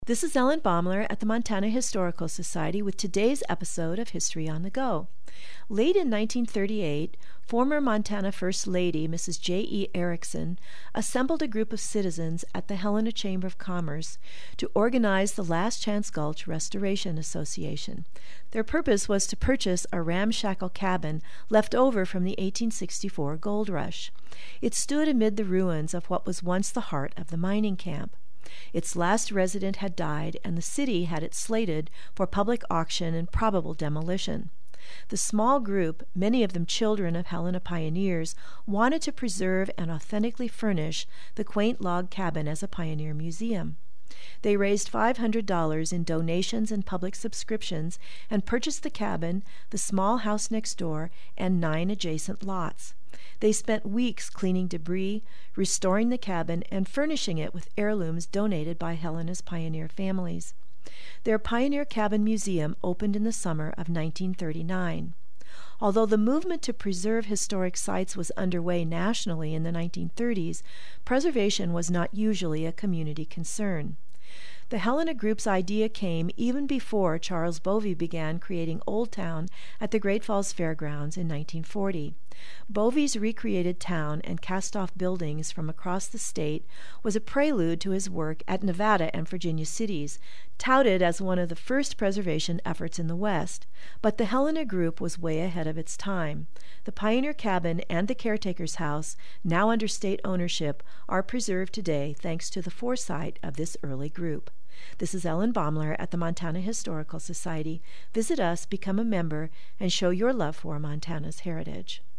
This is Ellen Baumler at the Montana Historical Society with today's episode of History on the Go. Late in 1938, former Montana First Lady Mrs. J.E. Erickson assembled a group of citizens at the Helena Chamber of Commerce to organize the Last Chance Gulch Restoration Association. Their purpose was to purchase a ramshackle cabin left over from the 1864 gold rush. It stood amid the ruins of what was once the heart of the mining camp. Its last resident had died, and the city had it slated for public auction and probable demolition. The small group, many of them children of Helena pioneers, wanted to preserve and authentically furnish the quaint log cabin as a pioneer museum. They raised $500 in donations and public subscriptions and purchased the cabin, the small house next door, and 9 adjacent lots. They spent weeks cleaning debris, restoring the cabin, and furnishing it with heirlooms donated by Helena's pioneer families. Their Pioneer Cabin Museum opened in the summer of 1939. Although the movement to preserve historic sites was underway nationally in the 1930s, preservation was not usually a community concern. The Helena Group's idea came even before Charles Bovee began creating Old Town at the Great Falls Fairgrounds in 1940. Bovee's recreated town and cast-off buildings from across the state was a prelude to his work at Nevada and Virginia cities, touted as one of the first preservation efforts in the West. But the Helena Group was way ahead of its time. The Pioneer Cabin and the Caretaker's House, now under state ownership, are preserved today thanks to the foresight of this early group. This is Ellen Baumler at the Montana Historical Society. Visit us, become a member, and show your love for Montana's heritage.